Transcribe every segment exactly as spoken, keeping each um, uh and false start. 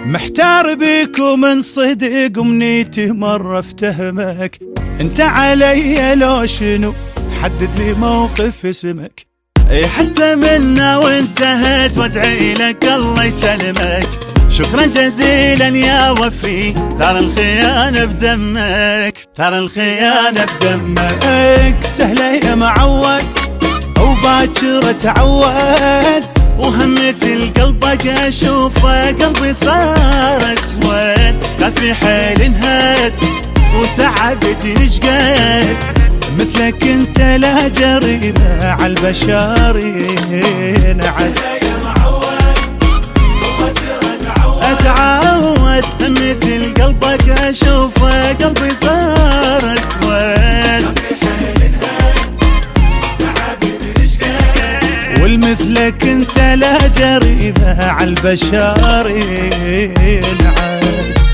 محتار بيك ومن صدق ومنيتي مرة افتهمك، انت علي لو شنو حدد لي موقف اسمك. اي حتى منا وانتهت وادعي لك الله يسلمك. شكرا جزيلا يا وفي، ترى الخيانة بدمك، ترى الخيانة بدمك. سهلة يا معود وباكر اتعود، وهم مثل قلبك اشوفه قلبي صار اسود. قال في حيل انهد وتعبت شقد، مثلك انت لا جريمة عالبشر ينعد. اتعود مثل قلبك اشوفه قلبي صار اسود. والمثلك انت لا جريمة عالبشر ينعد.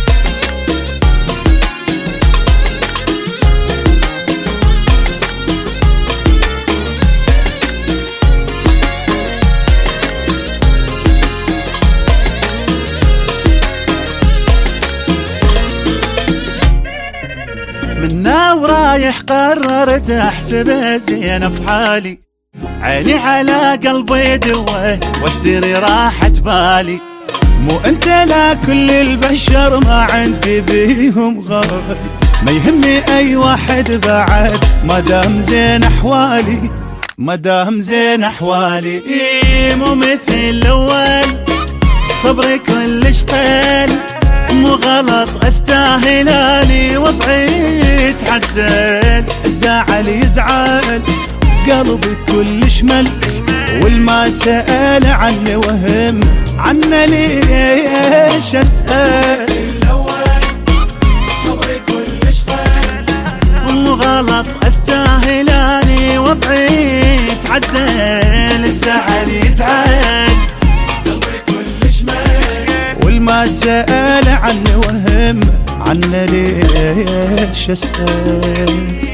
منا ورايح قررت احسب زين في حالي، عيني على قلبي دوه واشتري راحة بالي. مو انت لا كل البشر ما عندي بيهم غالي، ما يهمني اي واحد بعد ما دام زين احوالي، ما دام زين احوالي. مو مثل الاول صبري كلش قل، مو غلط استاهل اني وضعي يتعدل. الزعل يزعل قلبي كلش مل، والما سأل عني وهم عنه ليش اسأل. الاول صبري كلش قل، مو غلط استاهل اني وضعي يتعدل. الزعل يزعل قلبي كلش مل، والما سأل عني وهم عنه ليش اسأل.